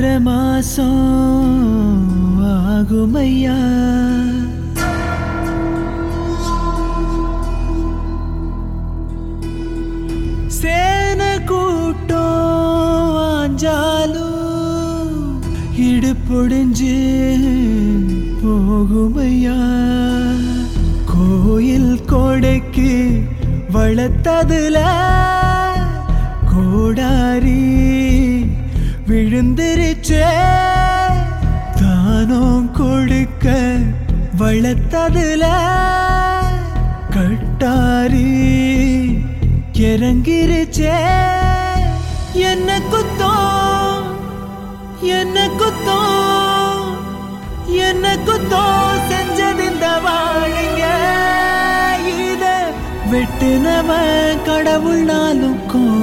அரை மாசம் ஆகுமையா சேன கூட்டம் ஆஞ்சாலும் இடுப்பொடிஞ்சு போகுமையா கோயில் கோடைக்கு வளர்த்ததுல கோடாரி விழுந்திருச்சே தானம் கொடுக்க வளர்த்ததுல கட்டாரி இறங்கிருச்சே என்ன குத்தம் என்ன குத்தம் என்ன குத்தம் செஞ்சது இந்த வாழைங்க இத வெட்டுனவன் கடவுள்னாலும்